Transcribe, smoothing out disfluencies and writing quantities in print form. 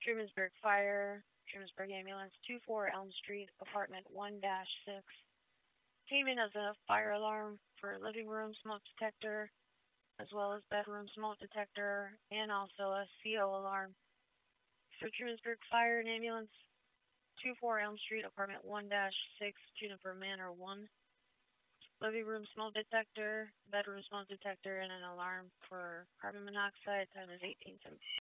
Trumansburg Fire, Trumansburg Ambulance, 24 Elm Street, apartment 1-6. Came in as a fire alarm for living room smoke detector, as well as bedroom smoke detector, and also a CO alarm. For Trumansburg Fire and Ambulance, 24 Elm Street, apartment 1-6, Juniper Manor 1. Living room smoke detector, bedroom smoke detector, and an alarm for carbon monoxide. Time is 18:17.